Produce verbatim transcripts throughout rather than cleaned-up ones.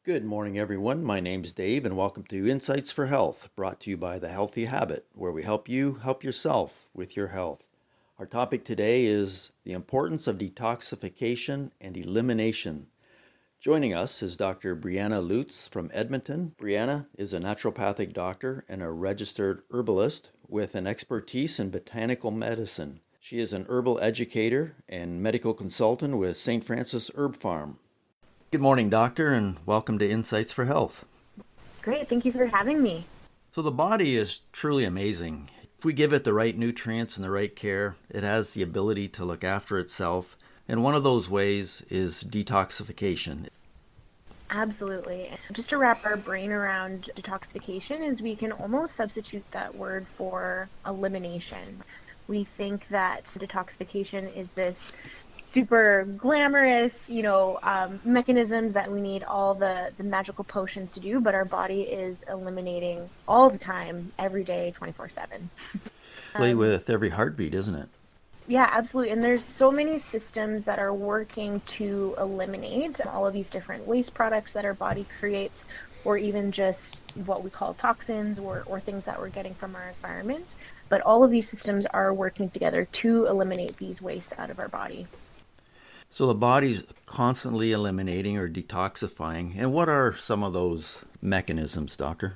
Good morning, everyone. My name's Dave, and welcome to Insights for Health, brought to you by The Healthy Habit, where we help you help yourself with your health. Our topic today is the importance of detoxification and elimination. Joining us is Doctor Brianna Lutz from Edmonton. Brianna is a naturopathic doctor and a registered herbalist with an expertise in botanical medicine. She is an herbal educator and medical consultant with Saint Francis Herb Farm. Good morning, Doctor, and welcome to Insights for Health. Great, thank you for having me. So the body is truly amazing. If we give it the right nutrients and the right care, it has the ability to look after itself. And one of those ways is detoxification. Absolutely. Just to wrap our brain around detoxification is we can almost substitute that word for elimination. We think that detoxification is this super glamorous, you know, um, mechanisms that we need all the, the magical potions to do, but our body is eliminating all the time, every day, twenty-four seven. Play um, with every heartbeat, isn't it? Yeah, absolutely. And there's so many systems that are working to eliminate all of these different waste products that our body creates, or even just what we call toxins or, or things that we're getting from our environment. But all of these systems are working together to eliminate these wastes out of our body. So the body's constantly eliminating or detoxifying. And what are some of those mechanisms, Doctor?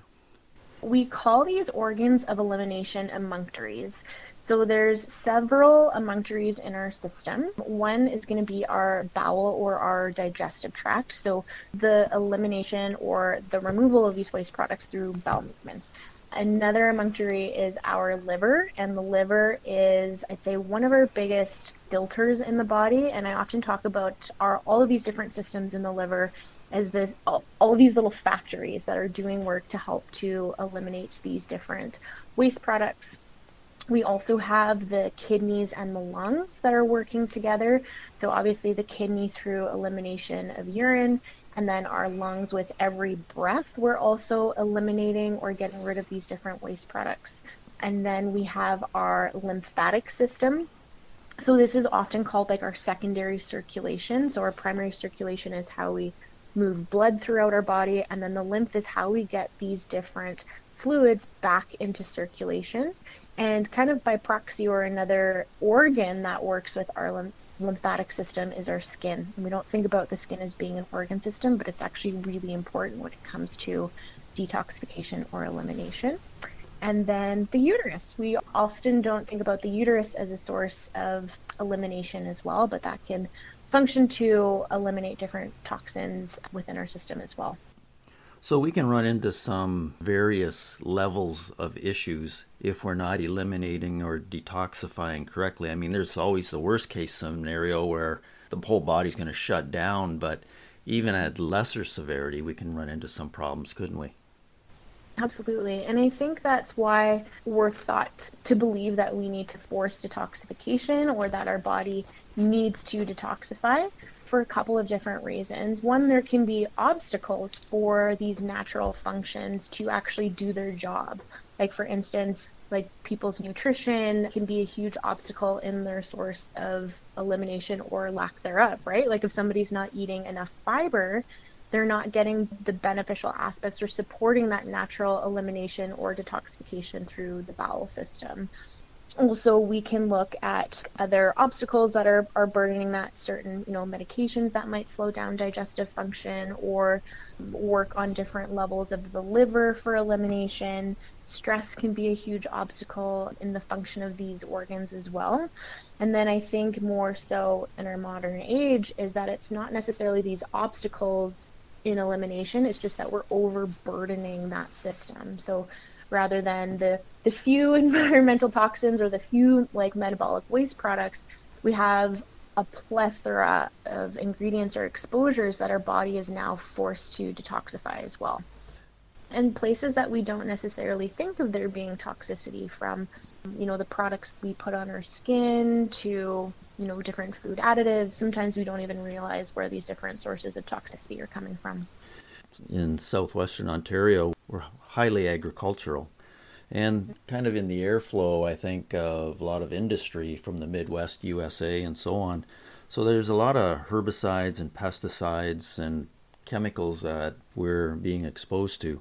We call these organs of elimination emunctories. So there's several emunctories in our system. One is going to be our bowel or our digestive tract. So the elimination or the removal of these waste products through bowel movements. Another emunctory is our liver, and the liver is, I'd say, one of our biggest filters in the body. And I often talk about our all of these different systems in the liver as this all, all of these little factories that are doing work to help to eliminate these different waste products. We also have the kidneys and the lungs that are working together. So obviously the kidney through elimination of urine, and then our lungs with every breath, we're also eliminating or getting rid of these different waste products. And then we have our lymphatic system. So this is often called like our secondary circulation. So our primary circulation is how we move blood throughout our body, and then the lymph is how we get these different fluids back into circulation. And kind of by proxy, or another organ that works with our lymph lymphatic system is our skin. And we don't think about the skin as being an organ system, but it's actually really important when it comes to detoxification or elimination. And then the uterus. We often don't think about the uterus as a source of elimination as well, but that can function to eliminate different toxins within our system as well. So we can run into some various levels of issues if we're not eliminating or detoxifying correctly. I mean, there's always the worst case scenario where the whole body's going to shut down, but even at lesser severity, we can run into some problems, couldn't we? Absolutely. And I think that's why we're thought to believe that we need to force detoxification, or that our body needs to detoxify, for a couple of different reasons. One, there can be obstacles for these natural functions to actually do their job. Like, for instance, like people's nutrition can be a huge obstacle in their source of elimination or lack thereof, right? Like if somebody's not eating enough fiber, they're not getting the beneficial aspects or supporting that natural elimination or detoxification through the bowel system. Also, we can look at other obstacles that are, are burdening that, certain, you know, medications that might slow down digestive function or work on different levels of the liver for elimination. Stress can be a huge obstacle in the function of these organs as well. And then I think more so in our modern age is that it's not necessarily these obstacles in elimination, it's just that we're overburdening that system. So rather than the, the few environmental toxins or the few like metabolic waste products, we have a plethora of ingredients or exposures that our body is now forced to detoxify as well. And places that we don't necessarily think of there being toxicity, from, you know, the products we put on our skin to, you know, different food additives. Sometimes we don't even realize where these different sources of toxicity are coming from. In southwestern Ontario, we're highly agricultural, and kind of in the airflow, I think, of a lot of industry from the Midwest U S A and so on. So there's a lot of herbicides and pesticides and chemicals that we're being exposed to.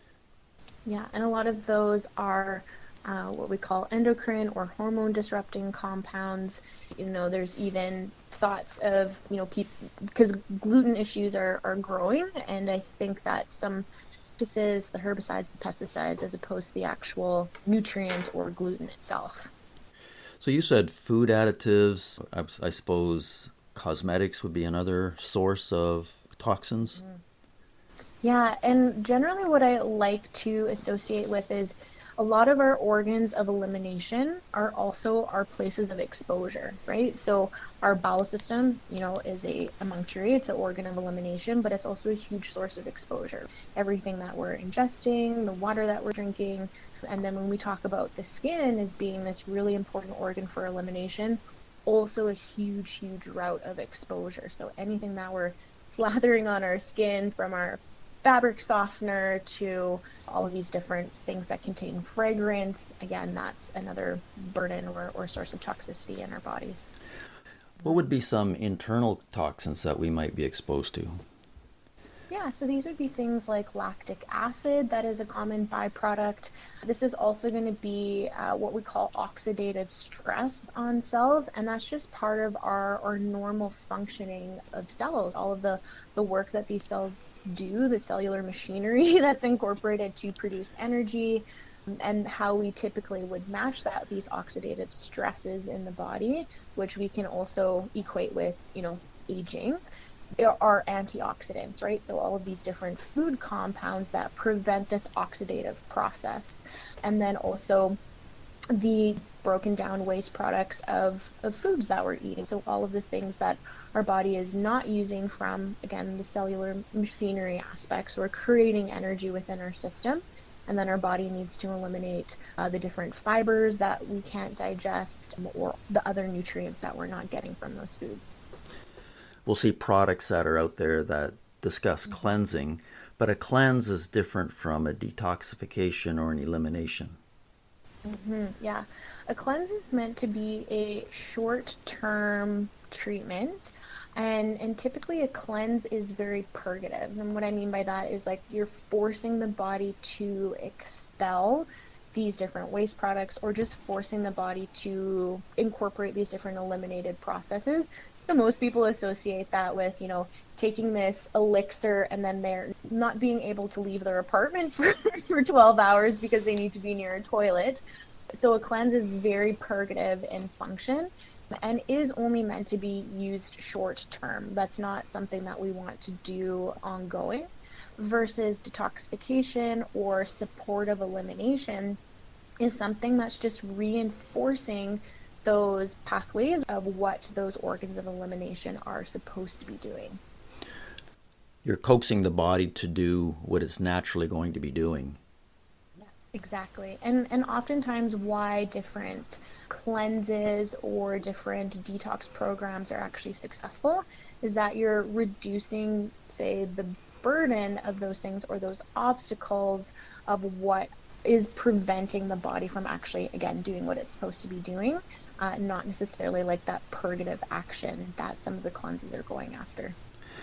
Yeah, and a lot of those are uh, what we call endocrine or hormone disrupting compounds. You know, there's even thoughts of, you know, people, because gluten issues are, are growing, and I think that some practices, the herbicides, the pesticides, as opposed to the actual nutrient or gluten itself. So you said food additives, I, I suppose cosmetics would be another source of toxins. Yeah, and generally what I like to associate with is a lot of our organs of elimination are also our places of exposure, right? So our bowel system, you know, is a emunctory, it's an organ of elimination, but it's also a huge source of exposure. Everything that we're ingesting, the water that we're drinking, and then when we talk about the skin as being this really important organ for elimination, also a huge, huge route of exposure. So anything that we're slathering on our skin, from our fabric softener to all of these different things that contain fragrance, again, that's another burden or, or source of toxicity in our bodies. What would be some internal toxins that we might be exposed to? Yeah, so these would be things like lactic acid, that is a common byproduct. This is also going to be uh, what we call oxidative stress on cells, and that's just part of our, our normal functioning of cells. All of the, the work that these cells do, the cellular machinery that's incorporated to produce energy, and how we typically would match that, these oxidative stresses in the body, which we can also equate with, you know, aging, are antioxidants, right? So all of these different food compounds that prevent this oxidative process. And then also the broken down waste products of, of foods that we're eating. So all of the things that our body is not using from, again, the cellular machinery aspects, or creating energy within our system. And then our body needs to eliminate uh, the different fibers that we can't digest, or the other nutrients that we're not getting from those foods. We'll see products that are out there that discuss mm-hmm. cleansing, but a cleanse is different from a detoxification or an elimination. Mm-hmm. Yeah, a cleanse is meant to be a short-term treatment, and and typically a cleanse is very purgative. And what I mean by that is, like, you're forcing the body to expel these different waste products, or just forcing the body to incorporate these different eliminated processes. So most people associate that with, you know, taking this elixir and then they're not being able to leave their apartment for, for twelve hours because they need to be near a toilet. So a cleanse is very purgative in function and is only meant to be used short term. That's not something that we want to do ongoing. Versus detoxification or supportive elimination is something that's just reinforcing those pathways of what those organs of elimination are supposed to be doing. You're coaxing the body to do what it's naturally going to be doing. Yes, exactly. And and oftentimes why different cleanses or different detox programs are actually successful is that you're reducing, say, the burden of those things, or those obstacles of what is preventing the body from actually, again, doing what it's supposed to be doing, uh, not necessarily like that purgative action that some of the cleanses are going after.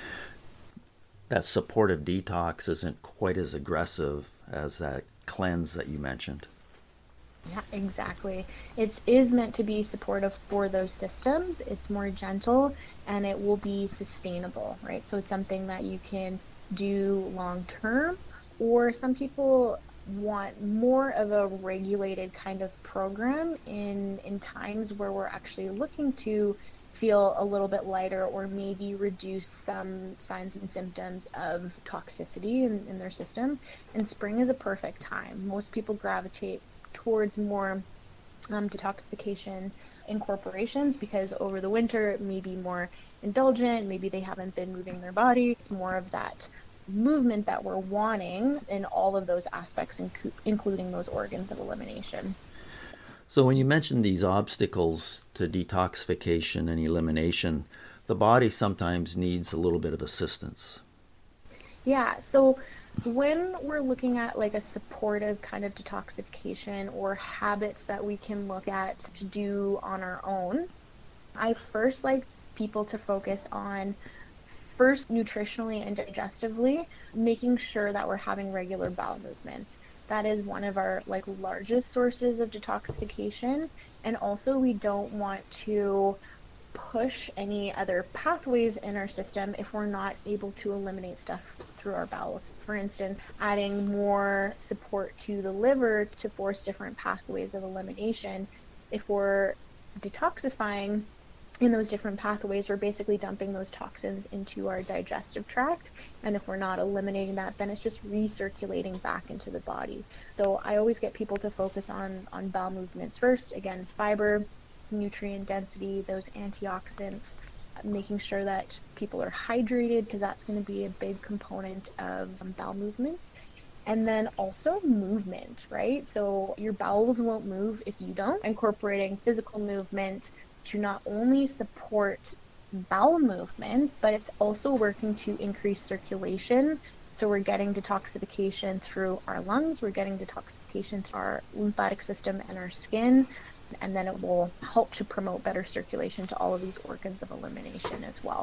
That supportive detox isn't quite as aggressive as that cleanse that you mentioned. Yeah, exactly. It is meant to be supportive for those systems. It's more gentle and it will be sustainable, right? So it's something that you can do long term, or some people want more of a regulated kind of program in in times where we're actually looking to feel a little bit lighter, or maybe reduce some signs and symptoms of toxicity in, in their system. And spring is a perfect time. Most people gravitate towards more um, detoxification incorporations because over the winter it may be more indulgent, maybe they haven't been moving their body. It's more of that movement that we're wanting in all of those aspects, inc- including those organs of elimination. So when you mention these obstacles to detoxification and elimination, the body sometimes needs a little bit of assistance. Yeah, so when we're looking at like a supportive kind of detoxification or habits that we can look at to do on our own, I first like people to focus on first, nutritionally and digestively, making sure that we're having regular bowel movements. That is one of our like largest sources of detoxification. And also we don't want to push any other pathways in our system if we're not able to eliminate stuff through our bowels. For instance, adding more support to the liver to force different pathways of elimination. If we're detoxifying in those different pathways, we're basically dumping those toxins into our digestive tract. And if we're not eliminating that, then it's just recirculating back into the body. So I always get people to focus on, on bowel movements first. Again, fiber, nutrient density, those antioxidants, making sure that people are hydrated, because that's going to be a big component of um, bowel movements. And then also movement, right? So your bowels won't move if you don't. Incorporating physical movement to not only support bowel movements, but it's also working to increase circulation. So we're getting detoxification through our lungs, we're getting detoxification through our lymphatic system and our skin, and then it will help to promote better circulation to all of these organs of elimination as well.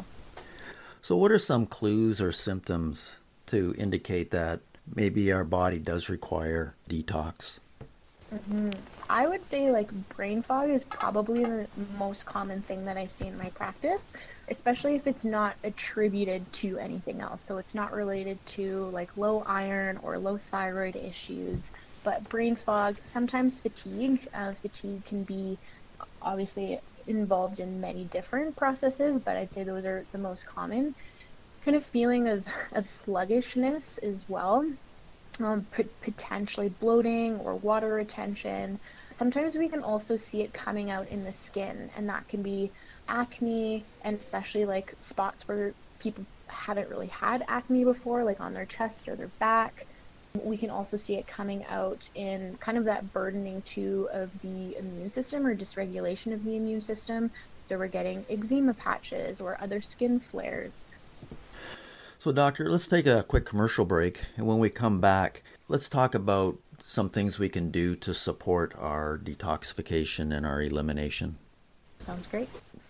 So what are some clues or symptoms to indicate that maybe our body does require detox? Mm-hmm. I would say like brain fog is probably the most common thing that I see in my practice, especially if it's not attributed to anything else. So it's not related to like low iron or low thyroid issues, but brain fog, sometimes fatigue. Uh, fatigue can be obviously involved in many different processes, but I'd say those are the most common. Kind of feeling of, of sluggishness as well. Um, p- potentially bloating or water retention. Sometimes we can also see it coming out in the skin, and that can be acne, and especially like spots where people haven't really had acne before, like on their chest or their back. We can also see it coming out in kind of that burdening too of the immune system or dysregulation of the immune system. So we're getting eczema patches or other skin flares. So, doctor, let's take a quick commercial break. And when we come back, let's talk about some things we can do to support our detoxification and our elimination. Sounds great.